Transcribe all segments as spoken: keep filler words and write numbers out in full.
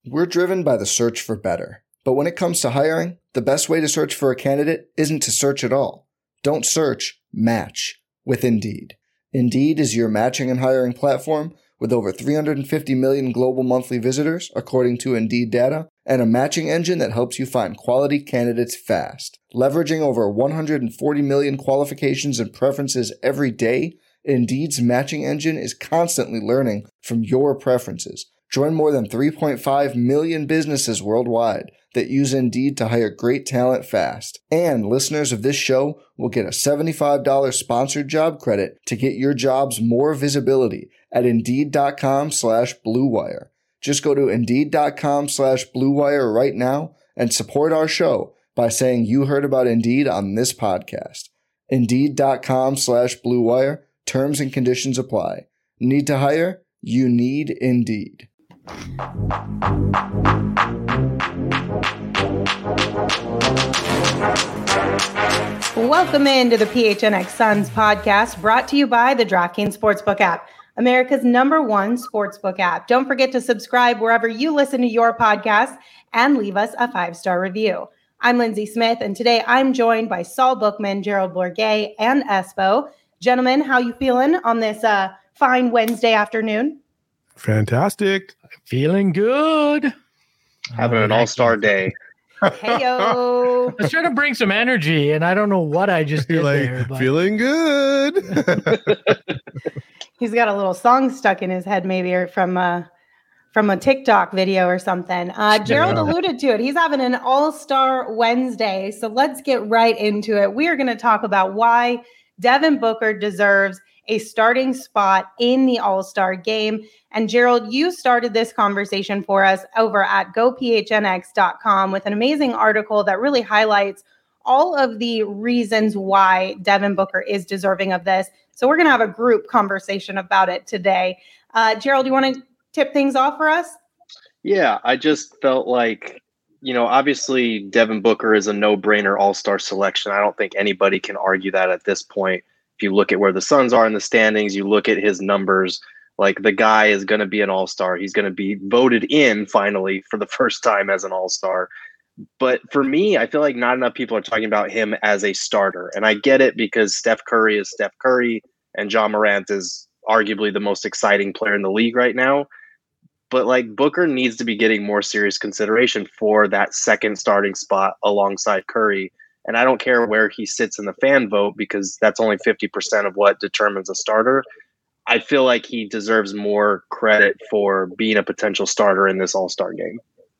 We're driven by the search for better. But when it comes to hiring, the best way to search for a candidate isn't to search at all. Don't search, match with Indeed. Indeed is your matching and hiring platform with over three hundred fifty million global monthly visitors, according to Indeed data, and a matching engine that helps you find quality candidates fast. Leveraging over one hundred forty million qualifications and preferences every day, Indeed's matching engine is constantly learning from your preferences. Join more than three point five million businesses worldwide that use Indeed to hire great talent fast. And listeners of this show will get a seventy-five dollars sponsored job credit to get your jobs more visibility at Indeed.com slash Blue Wire. Just go to Indeed.com slash Blue Wire right now and support our show by saying you heard about Indeed on this podcast. Indeed.com slash Blue Wire. Terms and conditions apply. Need to hire? You need Indeed. Welcome into the P H N X Suns podcast, brought to you by the DraftKings Sportsbook app, America's number one sportsbook app. Don't forget to subscribe wherever you listen to your podcast and leave us a five-star review. I'm Lindsay Smith, and today I'm joined by Saul Bookman, Gerald Bourguet, and Espo. Gentlemen, how you feeling on this uh, fine Wednesday afternoon? Fantastic. Feeling good. Having an all-star day. Hey-yo. I was trying to bring some energy, and I don't know what I just did like, there. But... Feeling good. He's got a little song stuck in his head, maybe, or from uh, from a TikTok video or something. Uh, Gerald yeah. alluded to it. He's having an all-star Wednesday, so let's get right into it. We are going to talk about why Devin Booker deserves a starting spot in the All-Star game. And Gerald, you started this conversation for us over at go P H N X dot com with an amazing article that really highlights all of the reasons why Devin Booker is deserving of this. So we're going to have a group conversation about it today. Uh, Gerald, you want to tip things off for us? Yeah, I just felt like, you know, obviously Devin Booker is a no-brainer all-star selection. I don't think anybody can argue that at this point. If you look at where the Suns are in the standings, you look at his numbers, like the guy is going to be an all-star. He's going to be voted in finally for the first time as an all-star. But for me, I feel like not enough people are talking about him as a starter. And I get it because Steph Curry is Steph Curry and Ja Morant is arguably the most exciting player in the league right now. But like Booker needs to be getting more serious consideration for that second starting spot alongside Curry. And I don't care where he sits in the fan vote because that's only fifty percent of what determines a starter. I feel like he deserves more credit for being a potential starter in this all-star game.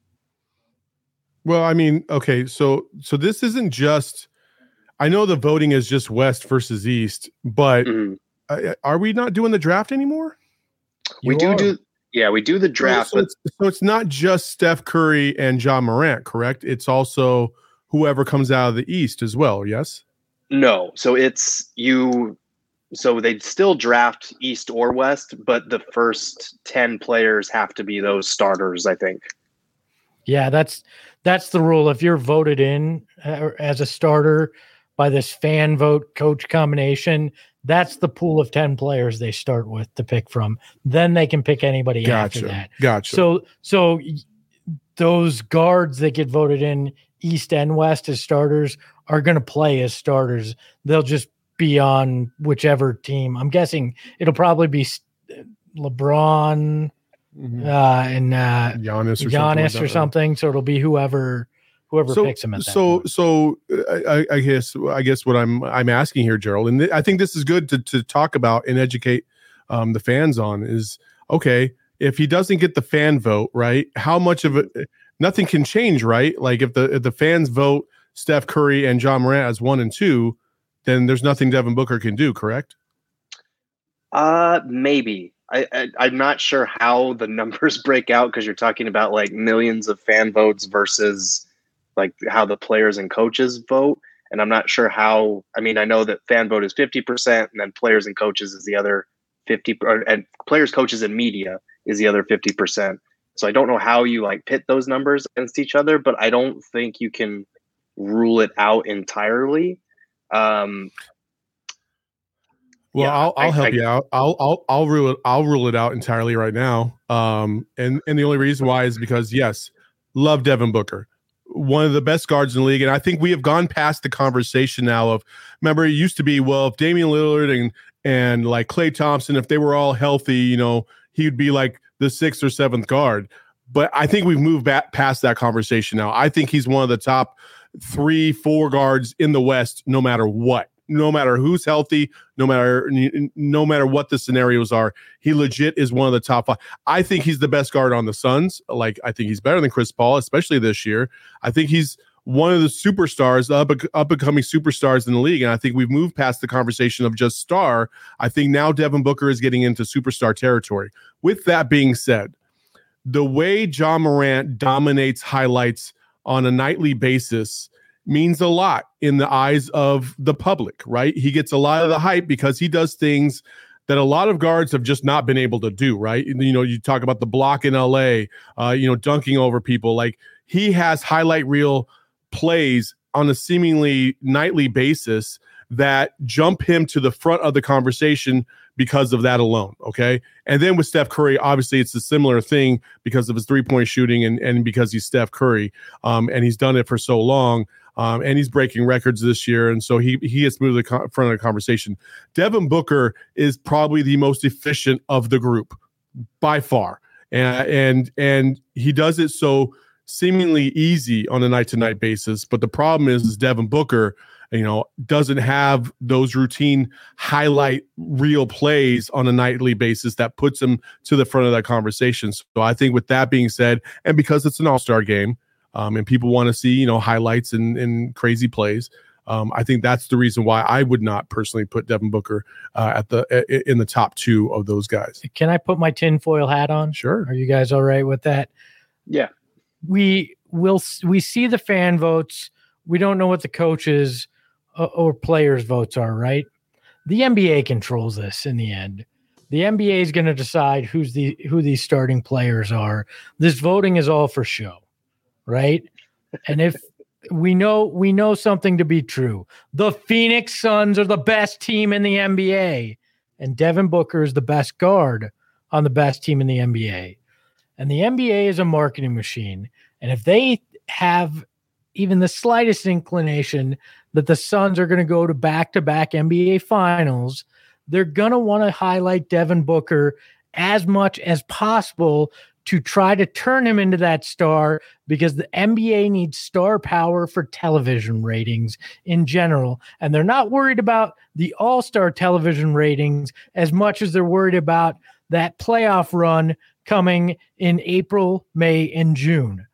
Well, I mean, okay, so so this isn't just, I know the voting is just West versus East, but mm-hmm. uh, are we not doing the draft anymore? We you do are. do. Yeah, we do the draft. So, so, it's, so it's not just Steph Curry and Ja Morant, correct? It's also whoever comes out of the East as well, yes? No. So it's you. So they'd still draft East or West, but the first ten players have to be those starters, I think. Yeah, that's that's the rule. If you're voted in uh, as a starter by this fan vote coach combination, that's the pool of ten players they start with to pick from. Then they can pick anybody gotcha. after that. Gotcha. So so those guards that get voted in East and West as starters are going to play as starters. They'll just be on whichever team. I'm guessing it'll probably be LeBron mm-hmm. uh, and uh, Giannis or Giannis something. Like or something. So it'll be whoever whoever so, picks him at that so point. so I, I guess I guess what I'm I'm asking here, Gerald, and th- I think this is good to to talk about and educate um, the fans on is okay. If he doesn't get the fan vote, right? How much of it? Nothing can change, right? Like if the if the fans vote Steph Curry and Ja Morant as one and two, then there's nothing Devin Booker can do, correct? Uh, maybe. I, I I'm not sure how the numbers break out because you're talking about like millions of fan votes versus like how the players and coaches vote, and I'm not sure how. I mean, I know that fan vote is fifty percent, and then players and coaches is the other fifty, or, and players, coaches, and media is the other fifty percent. So I don't know how you like pit those numbers against each other, but I don't think you can rule it out entirely. Um, Well, Yeah, I'll, I'll I- help I- you out. I'll, I'll, I'll rule it. I'll rule it out entirely right now. Um, and, and the only reason why is because yes, love Devin Booker, one of the best guards in the league. And I think we have gone past the conversation now of, remember, it used to be, well, if Damian Lillard and, and like Klay Thompson, if they were all healthy, you know, he'd be like the sixth or seventh guard. But I think we've moved back past that conversation now. I think he's one of the top three, four guards in the West, no matter what. No matter who's healthy, no matter no matter what the scenarios are, he legit is one of the top five. I think he's the best guard on the Suns. Like, I think he's better than Chris Paul, especially this year. I think he's one of the superstars, up up and coming superstars in the league. And I think we've moved past the conversation of just star. I think now Devin Booker is getting into superstar territory. With that being said, the way Ja Morant dominates highlights on a nightly basis means a lot in the eyes of the public, right? He gets a lot of the hype because he does things that a lot of guards have just not been able to do, right? You know, you talk about the block in L A, uh, you know, dunking over people. Like, he has highlight reel plays on a seemingly nightly basis that jump him to the front of the conversation because of that alone, okay? And then with Steph Curry, obviously it's a similar thing because of his three-point shooting and, and because he's Steph Curry, um, and he's done it for so long. Um, and he's breaking records this year, and so he he gets moved to the co- front of the conversation. Devin Booker is probably the most efficient of the group by far, and and and he does it so seemingly easy on a night-to-night basis. But the problem is, is Devin Booker, you know, doesn't have those routine highlight reel plays on a nightly basis that puts him to the front of that conversation. So I think with that being said, and because it's an all-star game, Um, and people want to see, you know, highlights and, and crazy plays. Um, I think that's the reason why I would not personally put Devin Booker uh, at the in the top two of those guys. Can I put my tinfoil hat on? Sure. Are you guys all right with that? Yeah. We will. We see the fan votes. We don't know what the coaches uh, or players' votes are, right? The N B A controls this in the end. The N B A is going to decide who's the who these starting players are. This voting is all for show. Right. And if we know, we know something to be true, the Phoenix Suns are the best team in the N B A, and Devin Booker is the best guard on the best team in the N B A. And the N B A is a marketing machine. And if they have even the slightest inclination that the Suns are going to go to back-to-back N B A finals, they're going to want to highlight Devin Booker as much as possible to try to turn him into that star, because the N B A needs star power for television ratings in general. And they're not worried about the all-star television ratings as much as they're worried about that playoff run coming in April, May, and June.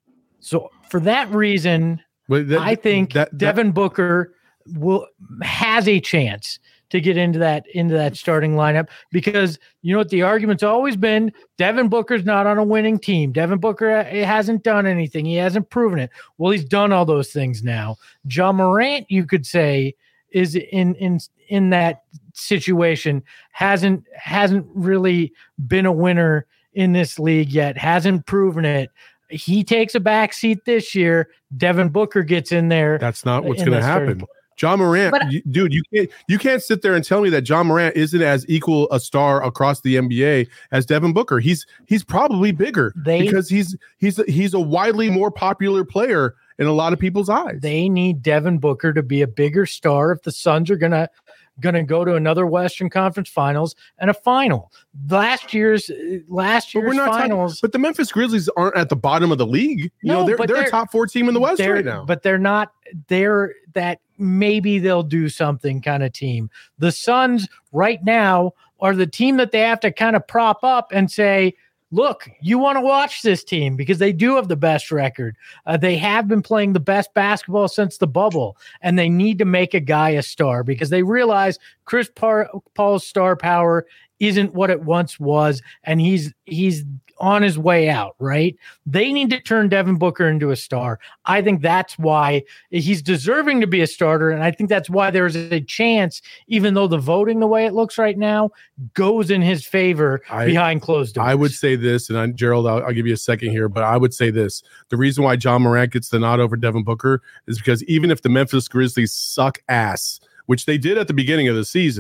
So for that reason, But that, I think that, that, Devin Booker will has a chance to get into that into that starting lineup, because you know what the argument's always been: Devin Booker's not on a winning team. Devin Booker hasn't done anything. He hasn't proven it. Well, he's done all those things now. Ja Morant, you could say, is in in in that situation, hasn't hasn't really been a winner in this league yet. Hasn't proven it. He takes a back seat this year. Devin Booker gets in there. That's not what's in going to that starting happen. Ja Morant, But- you, dude, you can't you can't sit there and tell me that Ja Morant isn't as equal a star across the N B A as Devin Booker. He's he's probably bigger They- because he's he's he's a widely more popular player in a lot of people's eyes. They need Devin Booker to be a bigger star if the Suns are gonna gonna go to another Western Conference Finals and a final. Last year's last But year's we're not talking- finals. but the Memphis Grizzlies aren't at the bottom of the league. You No, know, they're but they're, they're- a top four team in the West they're- right now. But they're not. They're that maybe they'll do something kind of team. The Suns right now are the team that they have to kind of prop up and say, look, you want to watch this team because they do have the best record. Uh, they have been playing the best basketball since the bubble, and they need to make a guy a star because they realize Chris Par- Paul's star power isn't what it once was, and he's he's on his way out, right? They need to turn Devin Booker into a star. I think that's why he's deserving to be a starter, and I think that's why there's a chance, even though the voting, the way it looks right now, goes in his favor I- behind closed doors. I would say this, and I, Gerald, I'll, I'll give you a second here, but I would say this. The reason why Ja Morant gets the nod over Devin Booker is because even if the Memphis Grizzlies suck ass, which they did at the beginning of the season,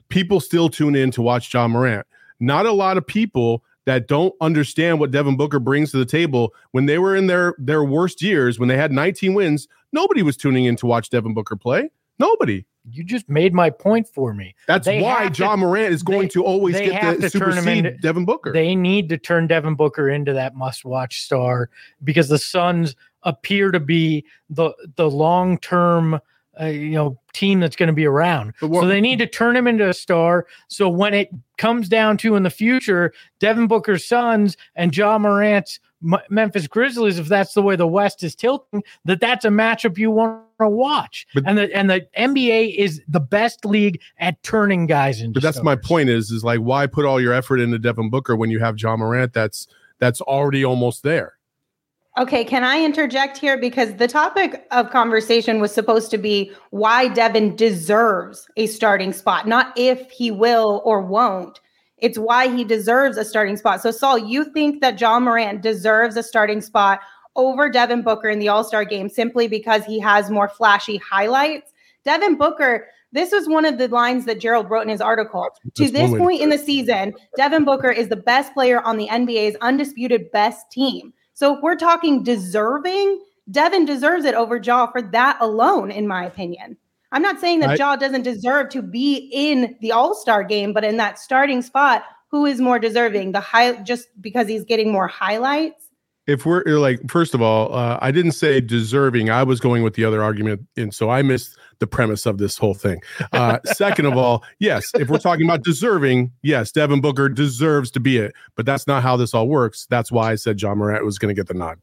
people still tune in to watch Ja Morant. Not a lot of people that don't understand what Devin Booker brings to the table. When they were in their, their worst years, when they had nineteen wins, nobody was tuning in to watch Devin Booker play. Nobody. You just made my point for me. That's they why Ja Morant is going they, to always get the supersede into, Devin Booker. They need to turn Devin Booker into that must-watch star because the Suns appear to be the the long-term uh, you know team that's going to be around. What, so they need to turn him into a star. So when it comes down to in the future, Devin Booker's Suns and Ja Morant's M- Memphis Grizzlies, if that's the way the West is tilting, that that's a matchup you want to watch. But, and the and the N B A is the best league at turning guys into. But that's stars. My point is is like why put all your effort into Devin Booker when you have Ja Morant that's that's already almost there. Okay, can I interject here? Because the topic of conversation was supposed to be why Devin deserves a starting spot, not if he will or won't. It's why he deserves a starting spot. So, Saul, you think that Ja Morant deserves a starting spot over Devin Booker in the All-Star game simply because he has more flashy highlights? Devin Booker, this was one of the lines that Gerald wrote in his article. That's to this point in the season, Devin Booker is the best player on the N B A's undisputed best team. So if we're talking deserving, Devin deserves it over Ja for that alone, in my opinion. I'm not saying that I, Ja doesn't deserve to be in the All-Star game, but in that starting spot, who is more deserving? The high, just because he's getting more highlights? If we're like, first of all, uh, I didn't say deserving. I was going with the other argument, and so I missed the premise of this whole thing. Uh, second of all, yes, if we're talking about deserving, yes, Devin Booker deserves to be it, but that's not how this all works. That's why I said Ja Morant was going to get the nod.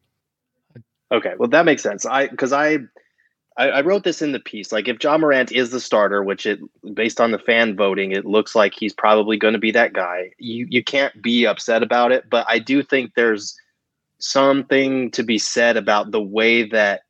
Okay, well that makes sense. I because I, I I wrote this in the piece. Like if Ja Morant is the starter, which it based on the fan voting, it looks like he's probably going to be that guy. You you can't be upset about it, but I do think there's something to be said about the way that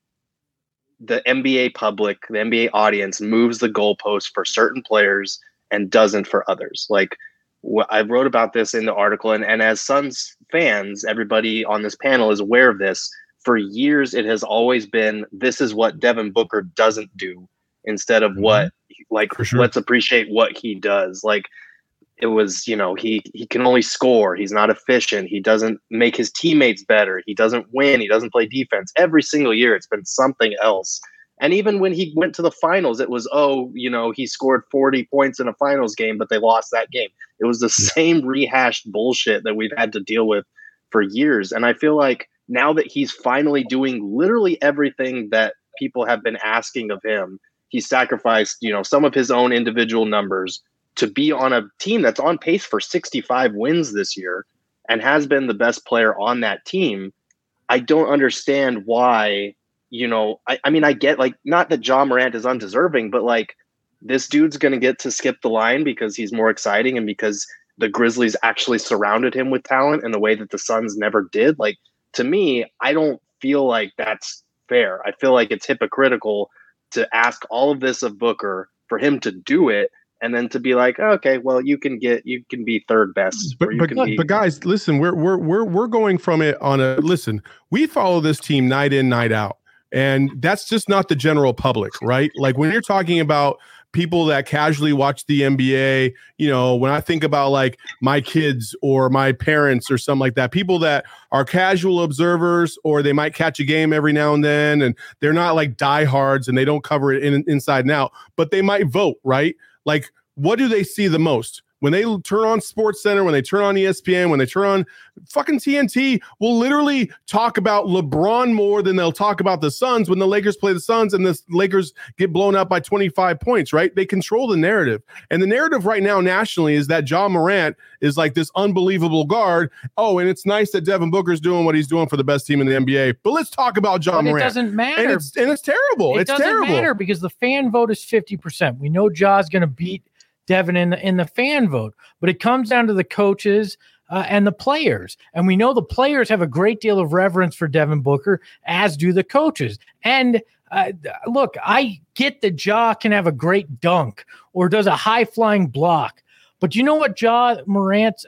the N B A public, the N B A audience moves the goalpost for certain players and doesn't for others. Like wh- I wrote about this in the article, and, and as Suns fans, everybody on this panel is aware of this. For years, it has always been, this is what Devin Booker doesn't do instead of mm-hmm. what, like, sure. Let's appreciate what he does. Like, it was, you know, he he can only score. He's not efficient. He doesn't make his teammates better. He doesn't win. He doesn't play defense. Every single year, it's been something else. And even when he went to the finals, it was, oh, you know, he scored forty points in a finals game, but they lost that game. It was the same rehashed bullshit that we've had to deal with for years. And I feel like now that he's finally doing literally everything that people have been asking of him, he sacrificed, you know, some of his own individual numbers to be on a team that's on pace for sixty-five wins this year and has been the best player on that team. I don't understand why, you know, I, I mean, I get like, not that Ja Morant is undeserving, but like this dude's going to get to skip the line because he's more exciting and because the Grizzlies actually surrounded him with talent in the way that the Suns never did. Like, to me, I don't feel like that's fair. I feel like it's hypocritical to ask all of this of Booker for him to do it and then to be like, oh, okay, well, you can get, you can be third best. But but, be- but guys, listen, we're we're we're we're going from it on a listen. We follow this team night in, night out, and that's just not the general public, right? Like when you're talking about people that casually watch the N B A, you know, when I think about like my kids or my parents or something like that, people that are casual observers or they might catch a game every now and then, and they're not like diehards and they don't cover it in, inside and out, but they might vote, right? Like, what do they see the most? When they turn on Sports Center, when they turn on E S P N, when they turn on fucking T N T, will literally talk about LeBron more than they'll talk about the Suns when the Lakers play the Suns and the Lakers get blown up by twenty-five points, right? They control the narrative. And the narrative right now nationally is that Ja Morant is like this unbelievable guard. Oh, and it's nice that Devin Booker's doing what he's doing for the best team in the N B A. But let's talk about Ja but Morant. It doesn't matter. And it's, and it's terrible. It it's doesn't terrible. matter because the fan vote is fifty percent. We know Ja's going to beat Devin in the, in the fan vote, but it comes down to the coaches uh, and the players. And we know the players have a great deal of reverence for Devin Booker, as do the coaches. And uh, look, I get that Ja can have a great dunk or does a high flying block, but you know what Ja Morant's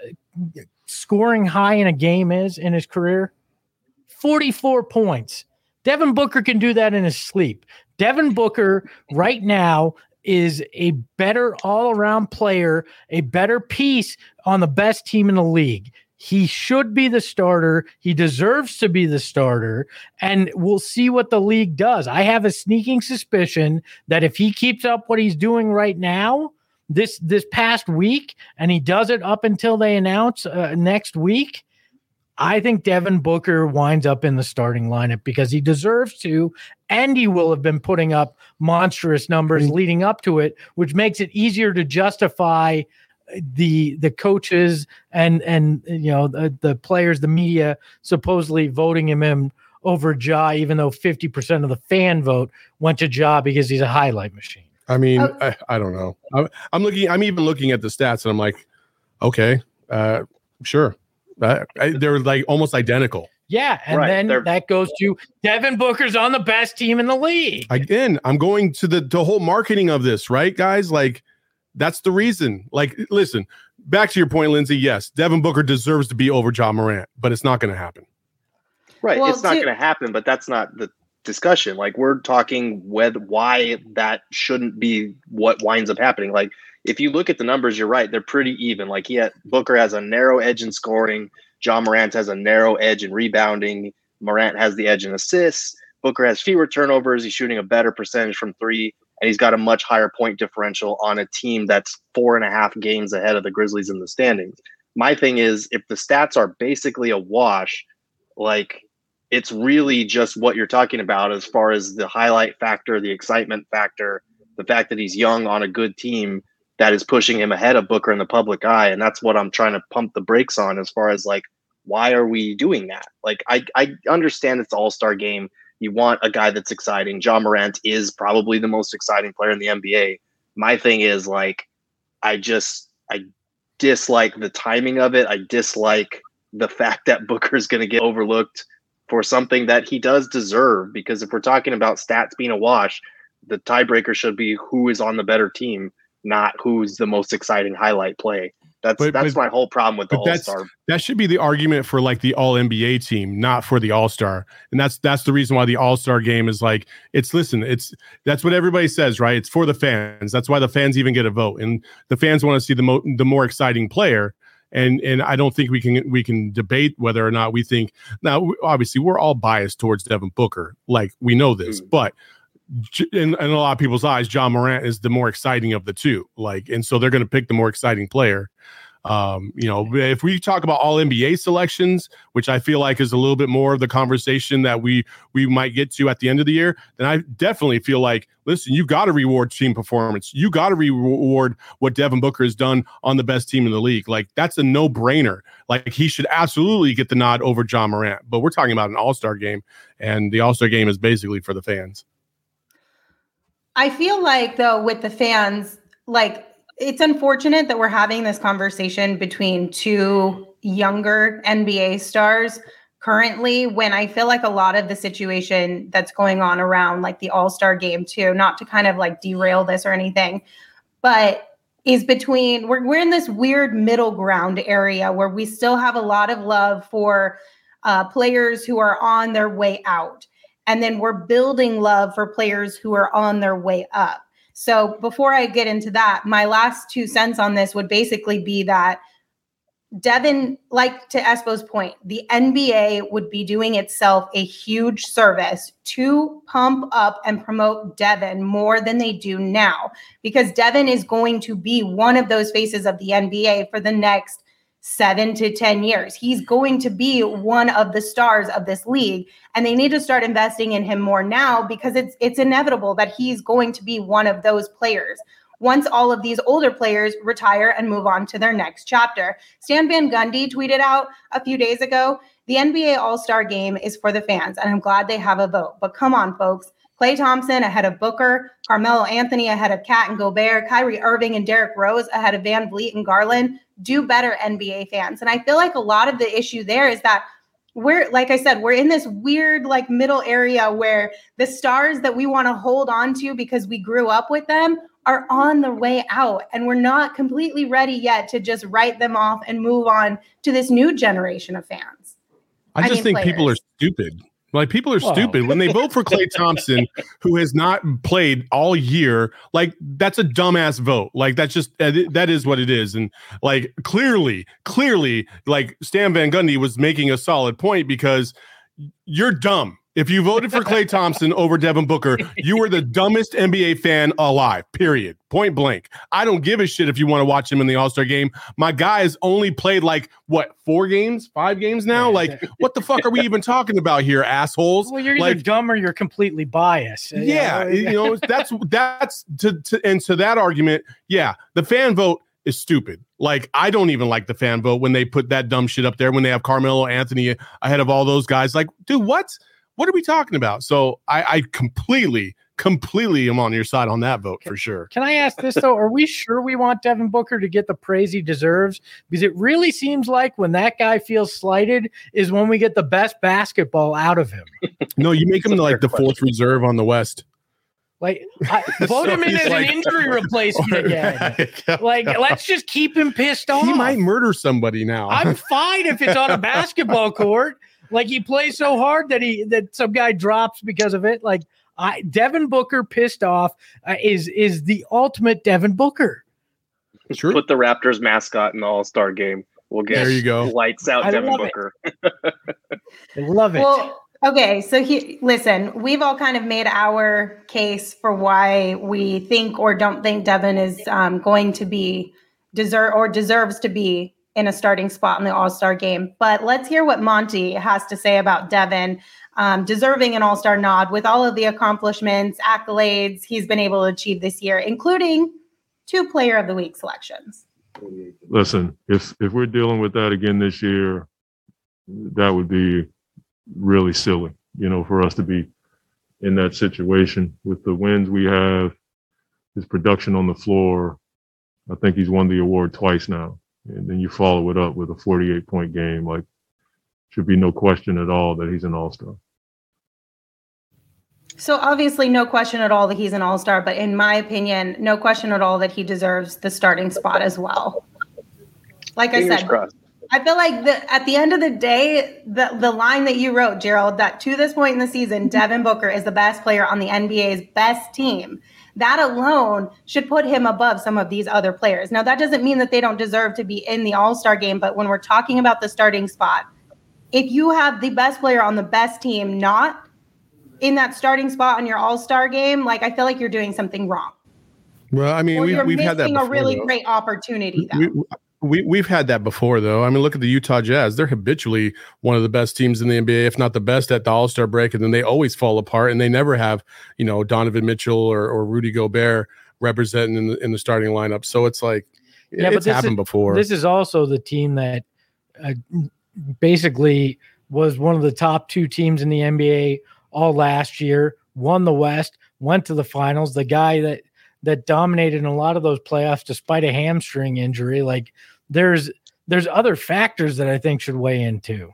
scoring high in a game is in his career? forty-four points. Devin Booker can do that in his sleep. Devin Booker right now is a better all-around player, a better piece on the best team in the league. He should be the starter. He deserves to be the starter, and we'll see what the league does. I have a sneaking suspicion that if he keeps up what he's doing right now, this this past week, and he does it up until they announce uh, next week, I think Devin Booker winds up in the starting lineup because he deserves to, and he will have been putting up monstrous numbers leading up to it, which makes it easier to justify the the coaches and and you know the, the players, the media supposedly voting him in over Ja, even though fifty percent of the fan vote went to Ja because he's a highlight machine. I mean, oh. I, I don't know. I'm, I'm looking. I'm even looking at the stats, and I'm like, okay, uh, sure. Uh, I, they're like almost identical. Yeah, and right. then they're- that goes to Devin Booker's on the best team in the league. Again, I'm going to the the whole marketing of this, right, guys? Like, that's the reason. Like, listen, back to your point, Lindsay. Yes, Devin Booker deserves to be over Ja Morant, but it's not going to happen. Right, Well, it's not to- going to happen, but that's not the discussion. Like, we're talking whether why that shouldn't be what winds up happening. Like, if you look at the numbers, you're right; they're pretty even. Like, he had, Booker has a narrow edge in scoring. Ja Morant has a narrow edge in rebounding. Morant has the edge in assists. Booker has fewer turnovers. He's shooting a better percentage from three, and he's got a much higher point differential on a team that's four and a half games ahead of the Grizzlies in the standings. My thing is, if the stats are basically a wash, like, it's really just what you're talking about as far as the highlight factor, the excitement factor, the fact that he's young on a good team that is pushing him ahead of Booker in the public eye. And that's what I'm trying to pump the brakes on as far as, like, why are we doing that? Like, I, I understand it's the all-star game. You want a guy that's exciting. Ja Morant is probably the most exciting player in the N B A. My thing is, like, I just, I dislike the timing of it. I dislike the fact that Booker's going to get overlooked for something that he does deserve, because if we're talking about stats being a wash, the tiebreaker should be who is on the better team, not who's the most exciting highlight play. That's But- that's but- my whole problem with the but that's- All-Star. That should be the argument for like the all N B A team, not for the All-Star. And that's that's the reason why the All-Star game is like, it's listen, it's that's what everybody says, right? It's for the fans. That's why the fans even get a vote. And the fans want to see the mo- the more exciting player. And and I don't think we can we can debate whether or not we think, now obviously we're all biased towards Devin Booker. Like, we know this, Mm. but J- in, in a lot of people's eyes, Ja Morant is the more exciting of the two. Like, and so they're going to pick the more exciting player. Um, you know, if we talk about all N B A selections, which I feel like is a little bit more of the conversation that we we might get to at the end of the year, then I definitely feel like, listen, you got to reward team performance. You got to reward what Devin Booker has done on the best team in the league. Like, that's a no brainer. Like, he should absolutely get the nod over Ja Morant. But we're talking about an All-Star game, and the All-Star game is basically for the fans. I feel like, though, with the fans, like, it's unfortunate that we're having this conversation between two younger N B A stars currently, when I feel like a lot of the situation that's going on around, like, the All-Star game too, not to kind of like derail this or anything, but is between, we're, we're in this weird middle ground area where we still have a lot of love for uh, players who are on their way out. And then we're building love for players who are on their way up. So before I get into that, my last two cents on this would basically be that Devin, like to Espo's point, the N B A would be doing itself a huge service to pump up and promote Devin more than they do now, because Devin is going to be one of those faces of the N B A for the next seven to ten years. He's going to be one of the stars of this league, and they need to start investing in him more now, because it's it's inevitable that he's going to be one of those players once all of these older players retire and move on to their next chapter. Stan Van Gundy tweeted out a few days ago, the N B A All-Star game is for the fans, and I'm glad they have a vote. But come on, folks. Klay Thompson ahead of Booker, Carmelo Anthony ahead of Cat and Gobert, Kyrie Irving and Derrick Rose ahead of Van Vliet and Garland. Do better, N B A fans. And I feel like a lot of the issue there is that we're, like I said, we're in this weird, like, middle area where the stars that we want to hold on to because we grew up with them are on the way out, and we're not completely ready yet to just write them off and move on to this new generation of fans. I I just mean, think people are players. stupid. Like, people are Whoa. stupid when they vote for Klay Thompson, who has not played all year. Like, that's a dumbass vote. Like, that's just that is what it is. And like, clearly, clearly, like Stan Van Gundy was making a solid point, because you're dumb. If you voted for Klay Thompson over Devin Booker, you were the dumbest N B A fan alive, period. Point blank. I don't give a shit if you want to watch him in the All-Star game. My guy has only played like, what, four games, five games now? Like, what the fuck are we even talking about here, assholes? Well, you're either like, dumb or you're completely biased. Yeah, you know, that's, that's, to, to, and to that argument, yeah, the fan vote is stupid. Like, I don't even like the fan vote when they put that dumb shit up there, when they have Carmelo Anthony ahead of all those guys. Like, dude, what? What are we talking about? So I, I completely, completely am on your side on that vote for sure. Can I ask this, though? Are we sure we want Devin Booker to get the praise he deserves? Because it really seems like when that guy feels slighted is when we get the best basketball out of him. No, you make him like the fourth reserve on the West. Like, I, vote So him in he's as like- an injury replacement again. Like, let's just keep him pissed off. He might murder somebody now. I'm fine if it's on a basketball court. Like, he plays so hard that he that some guy drops because of it. Like, I Devin Booker pissed off uh, is is the ultimate Devin Booker. Sure. Put the Raptors mascot in the All-Star game. We'll get There you go. lights out I Devin love it. Booker. I love it. Well, okay, so he, listen, we've all kind of made our case for why we think or don't think Devin is um, going to be deserve or deserves to be in a starting spot in the All-Star game. But let's hear what Monty has to say about Devin um, deserving an All-Star nod with all of the accomplishments, accolades he's been able to achieve this year, including two Player of the Week selections. Listen, if if we're dealing with that again this year, that would be really silly, you know, for us to be in that situation. With the wins we have, his production on the floor, I think he's won the award twice now. And then you follow it up with a forty-eight point game. Like, should be no question at all that he's an all-star. So obviously no question at all that he's an all-star, but in my opinion, no question at all that he deserves the starting spot as well. Like Fingers I said, crossed. I feel like the, at the end of the day, the, the line that you wrote, Gerald, that to this point in the season, Devin Booker is the best player on the N B A's best team. That alone should put him above some of these other players. Now, that doesn't mean that they don't deserve to be in the All-Star game, but when we're talking about the starting spot, if you have the best player on the best team not in that starting spot on your All-Star game, like, I feel like you're doing something wrong. Well, I mean, Or we, you're we've had that missing before, a really though. great opportunity, though. We, we, we've had that before, though. I mean, look at the Utah Jazz. They're habitually one of the best teams in the N B A, if not the best at the All-Star break, and then they always fall apart, and they never have, you know, Donovan Mitchell or, or Rudy Gobert representing in the, in the starting lineup. So it's like, Yeah, but it's this happened is- before. This is also the team that uh, basically was one of the top two teams in the N B A all last year, won the West, went to the finals. The guy that that dominated in a lot of those playoffs despite a hamstring injury. Like, there's there's other factors that I think should weigh in too.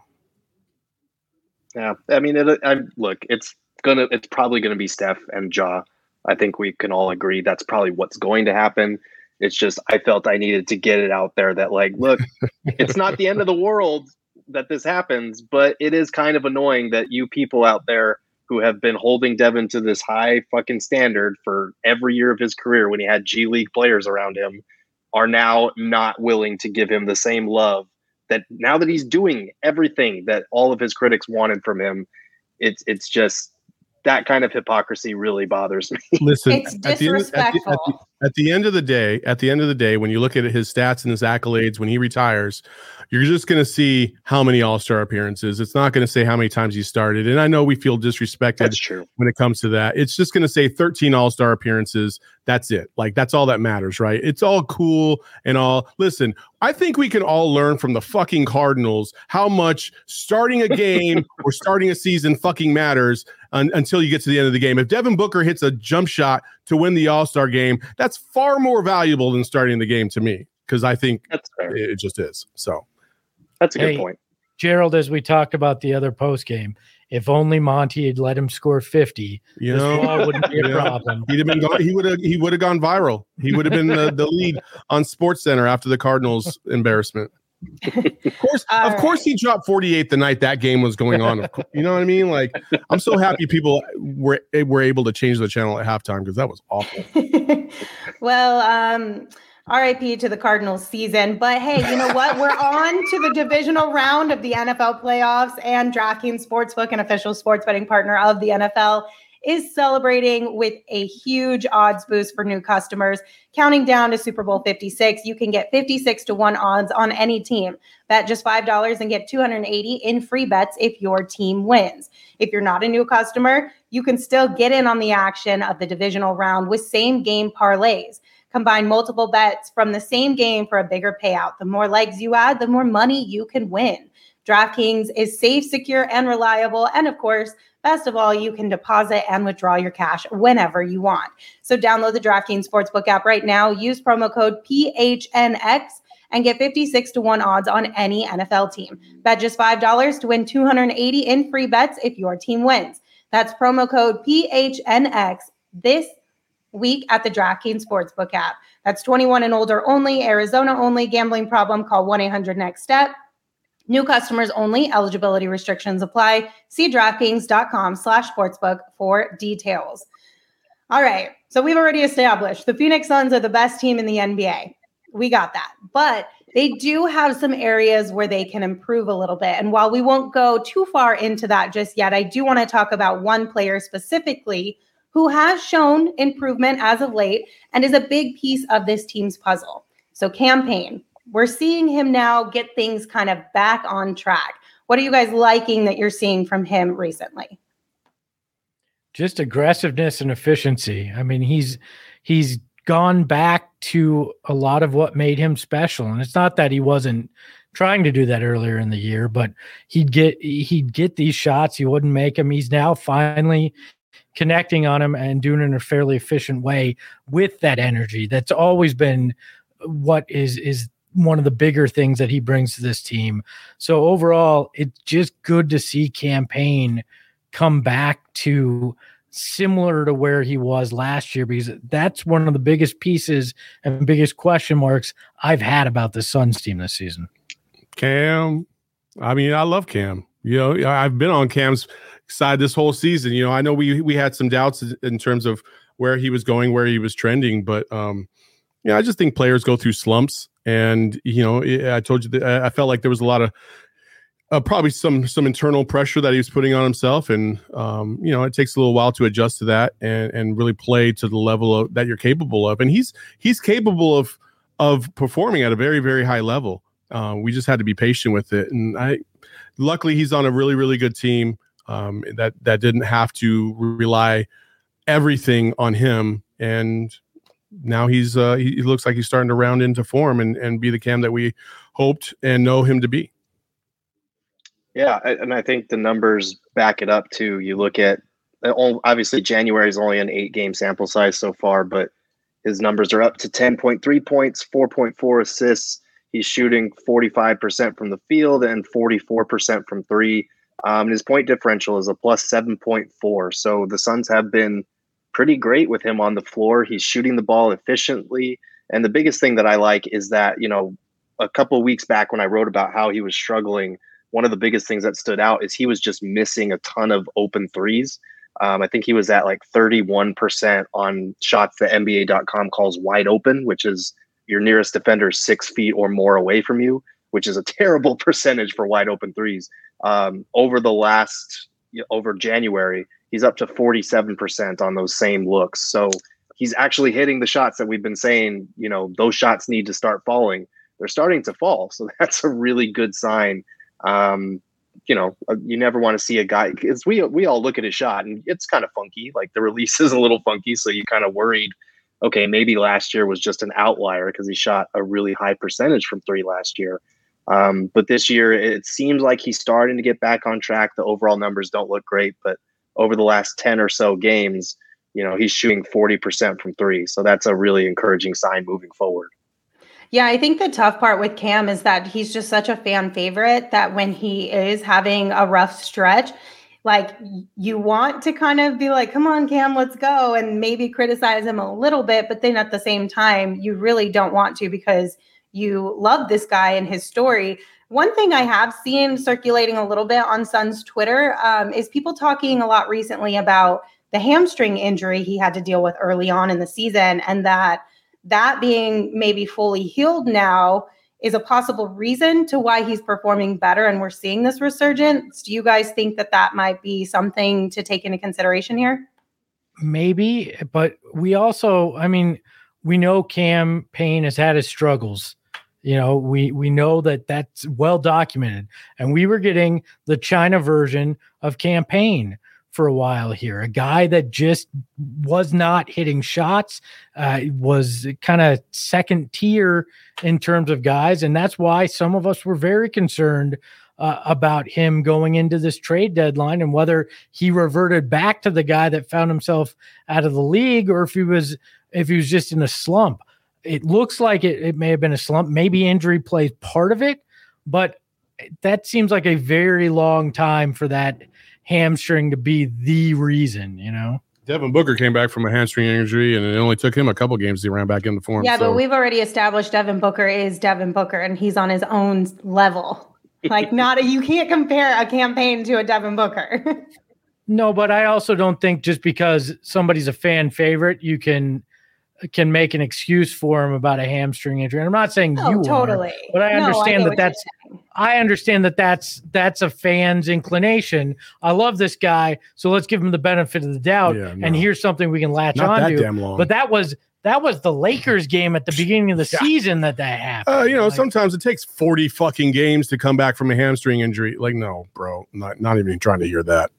Yeah, I mean, it, I look, it's gonna, it's probably gonna be Steph and Ja. I think we can all agree that's probably what's going to happen. It's just I felt I needed to get it out there that, like, look, it's not the end of the world that this happens, but it is kind of annoying that you people out there who have been holding Devin to this high fucking standard for every year of his career when he had G League players around him are now not willing to give him the same love that now that he's doing everything that all of his critics wanted from him. It's it's just that kind of hypocrisy really bothers me. Listen, It's at the, end, at, the, at, the, disrespectful. at the end of the day, at the end of the day, when you look at his stats and his accolades when he retires, you're just going to see how many All-Star appearances. It's not going to say how many times he started. And I know we feel disrespected That's true. when it comes to that. It's just going to say thirteen All-Star appearances. That's it. Like, that's all that matters, right? It's all cool and all. Listen, I think we can all learn from the fucking Cardinals how much starting a game or starting a season fucking matters un- until you get to the end of the game. If Devin Booker hits a jump shot to win the All-Star game, that's far more valuable than starting the game to me, because I think That's fair. it, it just is. So That's a good Hey, point. Gerald, as we talked about the other post game, if only Monty had let him score fifty, you this know, ball wouldn't be a Yeah. problem. he'd have been gone, he would have he would have gone viral. He would have been the, the lead on Sports Center after the Cardinals embarrassment. Of course, All of course, right. he dropped forty-eight the night that game was going on. Of course, you know what I mean? Like, I'm so happy people were were able to change the channel at halftime because that was awful. Well, um, R I P to the Cardinals season. But hey, you know what? We're on to the divisional round of the N F L playoffs, and DraftKings Sportsbook, an official sports betting partner of the N F L, is celebrating with a huge odds boost for new customers. Counting down to Super Bowl fifty-six, you can get fifty-six to one odds on any team. Bet just five dollars and get two hundred eighty in free bets if your team wins. If you're not a new customer, you can still get in on the action of the divisional round with same game parlays. Combine multiple bets from the same game for a bigger payout. The more legs you add, the more money you can win. DraftKings is safe, secure, and reliable. And of course, best of all, you can deposit and withdraw your cash whenever you want. So download the DraftKings Sportsbook app right now. Use promo code P H N X and get fifty-six to one odds on any N F L team. Bet just five dollars to win two hundred eighty in free bets if your team wins. That's promo code P H N X this week at the DraftKings Sportsbook app. That's twenty-one and older only, Arizona only. Gambling problem? Call one eight hundred next step. New customers only. Eligibility restrictions apply. See DraftKings.com slash sportsbook for details. All right. So we've already established the Phoenix Suns are the best team in the N B A. We got that. But they do have some areas where they can improve a little bit. And while we won't go too far into that just yet, I do want to talk about one player specifically who has shown improvement as of late and is a big piece of this team's puzzle. So Cam Payne. We're seeing him now get things kind of back on track. What are you guys liking that you're seeing from him recently? Just aggressiveness and efficiency. I mean, he's he's gone back to a lot of what made him special. And it's not that he wasn't trying to do that earlier in the year, but he'd get he'd get these shots, he wouldn't make them. He's now finally connecting on him and doing it in a fairly efficient way with that energy. That's always been what is is one of the bigger things that he brings to this team. So overall, it's just good to see Cam Payne come back to similar to where he was last year, because that's one of the biggest pieces and biggest question marks I've had about the Suns team this season. Cam, I mean, I love Cam. You know, I've been on Cam's side this whole season. You know, I know we we had some doubts in terms of where he was going, where he was trending, but um, yeah, I just think players go through slumps. And, you know, I told you that I felt like there was a lot of uh, probably some some internal pressure that he was putting on himself. And, um, you know, it takes a little while to adjust to that and, and really play to the level of, that you're capable of. And he's he's capable of of performing at a very, very high level. Uh, we just had to be patient with it. And I luckily he's on a really, really good team um, that, that didn't have to rely everything on him. And now he's uh, he, he looks like he's starting to round into form and, and be the Cam that we hoped and know him to be. Yeah, and I think the numbers back it up too. You look at obviously January is only an eight game sample size so far, but his numbers are up to ten point three points, four point four assists. He's shooting forty-five percent from the field and forty-four percent from three. Um, his point differential is a plus seven point four. So the Suns have been pretty great with him on the floor. He's shooting the ball efficiently. And the biggest thing that I like is that, you know, a couple of weeks back when I wrote about how he was struggling, one of the biggest things that stood out is he was just missing a ton of open threes. Um, I think he was at like thirty-one percent on shots that N B A dot com calls wide open, which is your nearest defender six feet or more away from you, which is a terrible percentage for wide open threes. Um, over the last, you know, over January, he's up to forty-seven percent on those same looks. So he's actually hitting the shots that we've been saying, you know, those shots need to start falling. They're starting to fall. So that's a really good sign. Um, you know, you never want to see a guy, because we, we all look at his shot and it's kind of funky. Like the release is a little funky. So you kind of worried, okay, maybe last year was just an outlier because he shot a really high percentage from three last year. Um, but this year it seems like he's starting to get back on track. The overall numbers don't look great, but over the last ten or so games, you know, he's shooting forty percent from three. So that's a really encouraging sign moving forward. Yeah, I think the tough part with Cam is that he's just such a fan favorite that when he is having a rough stretch, like you want to kind of be like, come on, Cam, let's go, and maybe criticize him a little bit. But then at the same time, you really don't want to, because you love this guy and his story. One thing I have seen circulating a little bit on Suns Twitter um, is people talking a lot recently about the hamstring injury he had to deal with early on in the season, and that that being maybe fully healed now is a possible reason to why he's performing better and we're seeing this resurgence. Do you guys think that that might be something to take into consideration here? Maybe, but we also, I mean, we know Cam Payne has had his struggles. You know, we we know that that's well documented, and we were getting the China version of Cam Payne for a while here, a guy that just was not hitting shots, uh, was kind of second tier in terms of guys. And that's why some of us were very concerned uh, about him going into this trade deadline and whether he reverted back to the guy that found himself out of the league, or if he was, if he was just in a slump. It looks like it, it may have been a slump. Maybe injury plays part of it, but that seems like a very long time for that hamstring to be the reason, you know. Devin Booker came back from a hamstring injury, and it only took him a couple games to ran back into form. Yeah, so. but we've already established Devin Booker is Devin Booker, and he's on his own level. Like, not a, you can't compare a campaign to a Devin Booker. No, but I also don't think just because somebody's a fan favorite, you can can make an excuse for him about a hamstring injury. And I'm not saying no, you totally, are, but I no, understand I that that's. I understand that that's that's a fan's inclination. I love this guy, so let's give him the benefit of the doubt. Yeah, no. And here's something we can latch Not on that to. damn long. But that was that was the Lakers game at the beginning of the Yeah. season that that happened. Uh, you know, Like, sometimes it takes forty fucking games to come back from a hamstring injury. Like, no, bro, not not even trying to hear that.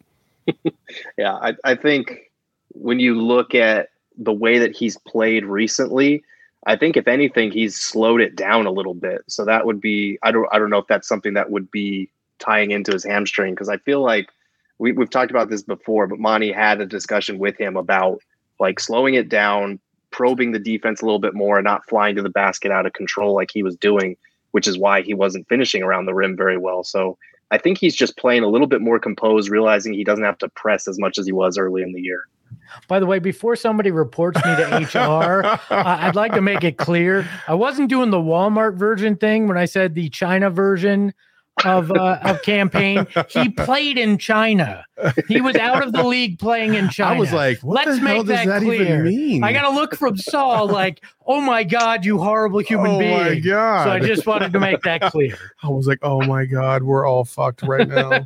Yeah, I, I think when you look at the way that he's played recently, I think if anything, he's slowed it down a little bit. So that would be, I don't, I don't know if that's something that would be tying into his hamstring. Cause I feel like we, we've talked about this before, but Monty had a discussion with him about like slowing it down, probing the defense a little bit more and not flying to the basket out of control like he was doing, which is why he wasn't finishing around the rim very well. So I think he's just playing a little bit more composed, realizing he doesn't have to press as much as he was early in the year. By the way, before somebody reports me to H R, uh, I'd like to make it clear I wasn't doing the Walmart version thing when I said the China version of uh, of campaign. He played in China. He was out of the league playing in China. I was like, what let's the hell make does that, that clear. even mean? I got to look from Saul like, oh my God, you horrible human Oh being. my God. So I just wanted to make that clear. I was like, oh my God, we're all fucked right now.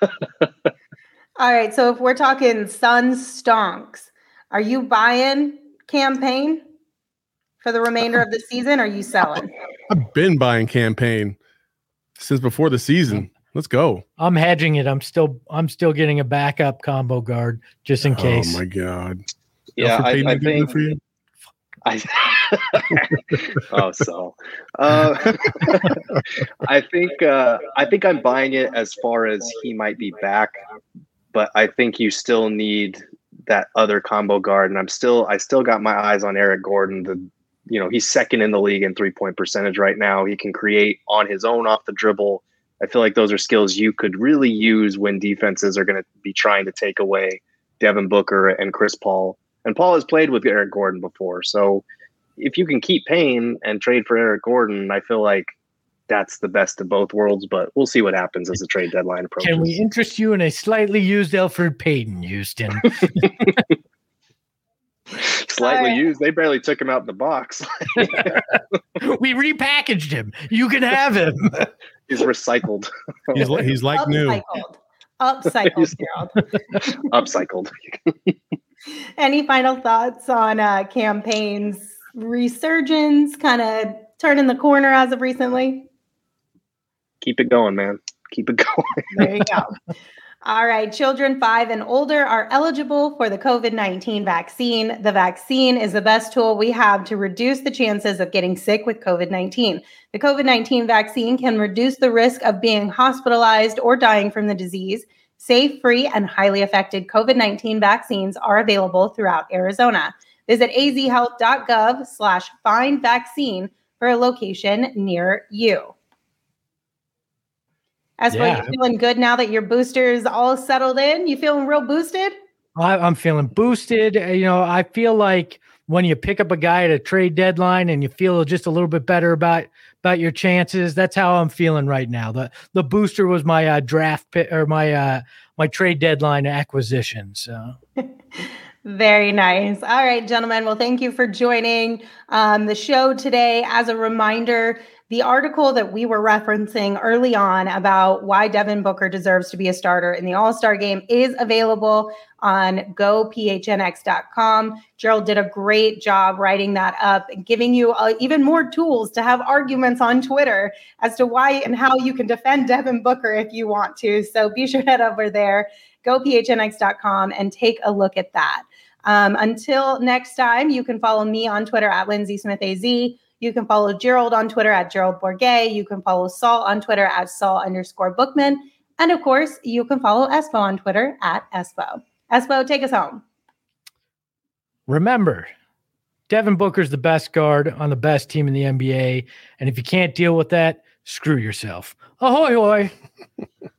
All right, so if we're talking Suns stonks, are you buying campaign for the remainder of the season? Or are you selling? I've been buying campaign since before the season. Let's go. I'm hedging it. I'm still I'm still getting a backup combo guard just in case. Oh my God. Yeah, Alfred I, Payton I did good think. for you? I, oh, so uh, I think uh, I think I'm buying it as far as he might be back, but I think you still need that other combo guard, and I'm still I still got my eyes on Eric Gordon. The you know he's second in the league in three point percentage right now. He can create on his own off the dribble. I feel like those are skills you could really use when defenses are going to be trying to take away Devin Booker and Chris Paul. And Paul has played with Eric Gordon before. So if you can keep Payne and trade for Eric Gordon, I feel like that's the best of both worlds, but we'll see what happens as the trade deadline approaches. Can we interest you in a slightly used Alfred Payton, Houston? Slightly Right. used. They barely took him out of the box. We repackaged him. You can have him. He's recycled. He's, li- he's like new. Upcycled. Upcycled, Gerald. Upcycled. Any final thoughts on uh, campaign's resurgence, kind of turning the corner as of recently? Keep it going, man. Keep it going. There you go. All right. Children five and older are eligible for the COVID nineteen vaccine. The vaccine is the best tool we have to reduce the chances of getting sick with COVID nineteen. The COVID nineteen vaccine can reduce the risk of being hospitalized or dying from the disease. Safe, free, and highly effective COVID nineteen vaccines are available throughout Arizona. Visit azhealth.gov slash find vaccine for a location near you. As for Yeah. you feeling good now that your boosters all settled in? You feeling real boosted? I, I'm feeling boosted. Uh, You know, I feel like when you pick up a guy at a trade deadline and you feel just a little bit better about about your chances. That's how I'm feeling right now. The the booster was my uh, draft pick or my uh, my trade deadline acquisition. So. Very nice. All right, gentlemen. Well, thank you for joining um, the show today. As a reminder, the article that we were referencing early on about why Devin Booker deserves to be a starter in the All-Star game is available on go p h n x dot com. Gerald did a great job writing that up and giving you uh, even more tools to have arguments on Twitter as to why and how you can defend Devin Booker if you want to. So be sure to head over there, go p h n x dot com, and take a look at that. Um, until next time, you can follow me on Twitter at Lindsay Smith A Z. You can follow Gerald on Twitter at Gerald Bourget. You can follow Saul on Twitter at Saul underscore Bookman. And of course, you can follow Espo on Twitter at Espo. Espo, take us home. Remember, Devin Booker's the best guard on the best team in the N B A. And if you can't deal with that, screw yourself. Ahoy, hoy.